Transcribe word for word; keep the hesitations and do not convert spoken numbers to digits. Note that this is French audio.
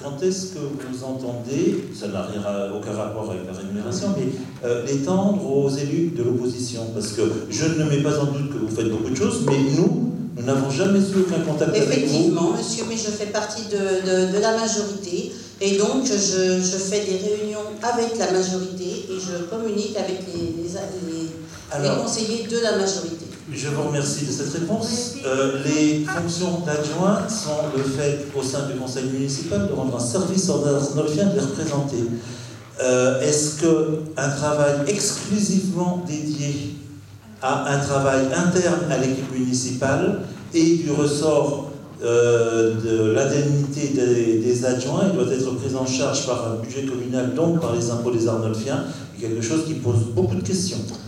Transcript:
quand est-ce que vous entendez, ça n'a aucun rapport avec la rémunération, mais euh, l'étendre aux élus de l'opposition? Parce que je ne mets pas en doute que vous faites beaucoup de choses, mais nous, nous n'avons jamais eu aucun contact avec vous. Effectivement, monsieur, mais je fais partie de, de, de la majorité, et donc je, je fais des réunions avec la majorité, et je communique avec les, les, les, Alors, les conseillers de la majorité. Je vous remercie de cette réponse. Euh, les fonctions d'adjoint sont le fait au sein du conseil municipal de rendre un service aux Arnolfiens, de les représenter. Euh, Est-ce qu'un travail exclusivement dédié à un travail interne à l'équipe municipale et du ressort euh, de l'indemnité des, des adjoints, il doit être pris en charge par un budget communal, donc par les impôts des Arnolfiens, quelque chose qui pose beaucoup de questions.